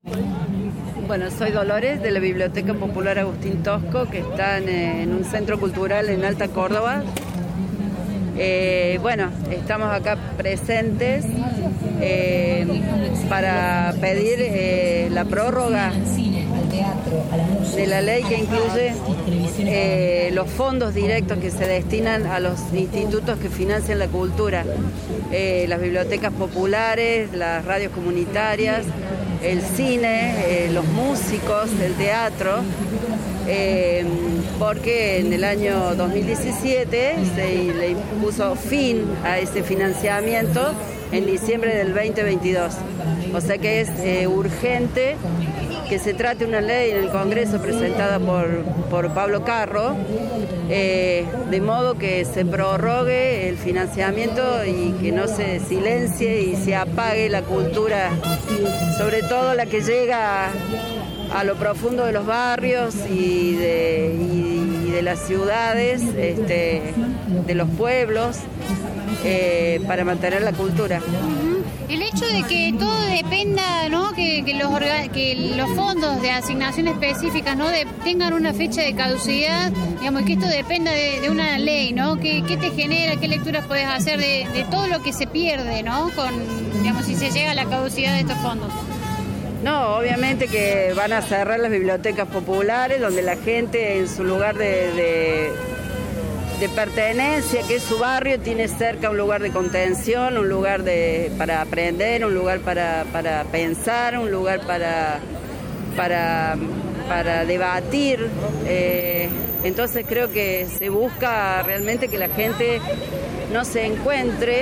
Bueno, soy Dolores de la Biblioteca Popular Agustín Tosco, que está en un centro cultural en Alta Córdoba. Bueno, estamos acá presentes para pedir la prórroga de la ley que incluye los fondos directos que se destinan a los institutos que financian la cultura, las bibliotecas populares, las radios comunitarias, el cine, los músicos, el teatro, porque en el año 2017 se le impuso fin a ese financiamiento en diciembre del 2022. O sea que es urgente que se trate una ley en el Congreso presentada por Pablo Carro, de modo que se prorrogue el financiamiento y que no se silencie y se apague la cultura, sobre todo la que llega a lo profundo de los barrios y de las ciudades, de los pueblos, para mantener la cultura. El hecho de que todo dependa, ¿no? que los fondos de asignación específica, ¿no? tengan una fecha de caducidad, digamos, y que esto dependa de una ley, ¿no? ¿Qué te genera? ¿Qué lecturas puedes hacer de todo lo que se pierde, ¿no? Si se llega a la caducidad de estos fondos? No, obviamente que van a cerrar las bibliotecas populares, donde la gente en su lugar de pertenencia, que es su barrio, tiene cerca un lugar de contención, un lugar para aprender, un lugar para pensar, un lugar para debatir. Entonces creo que se busca realmente que la gente no se encuentre,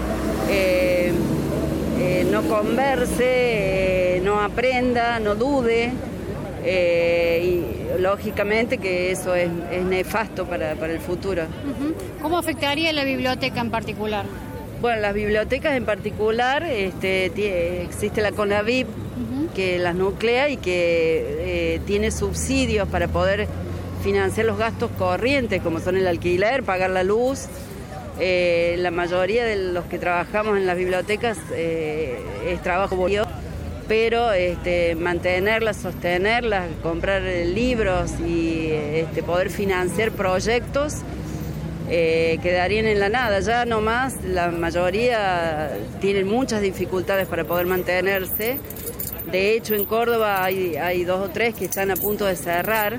no converse, no aprenda, no dude. Y lógicamente que eso es nefasto para el futuro. ¿Cómo afectaría la biblioteca en particular? Bueno, las bibliotecas en particular, existe la CONAVIP, que las nuclea y que tiene subsidios para poder financiar los gastos corrientes, como son el alquiler, pagar la luz. La mayoría de los que trabajamos en las bibliotecas es trabajo voluntario, pero mantenerlas, sostenerlas, comprar libros y poder financiar proyectos quedarían en la nada. Ya nomás la mayoría tienen muchas dificultades para poder mantenerse. De hecho, en Córdoba hay 2 o 3 que están a punto de cerrar.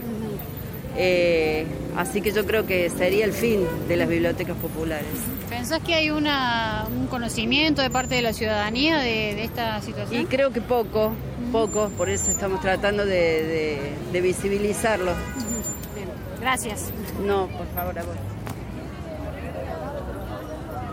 Así que yo creo que sería el fin de las bibliotecas populares. ¿Pensás que hay un conocimiento de parte de la ciudadanía de esta situación? Y creo que poco, por eso estamos tratando de visibilizarlo. Bien. Gracias. No, por favor, a vos.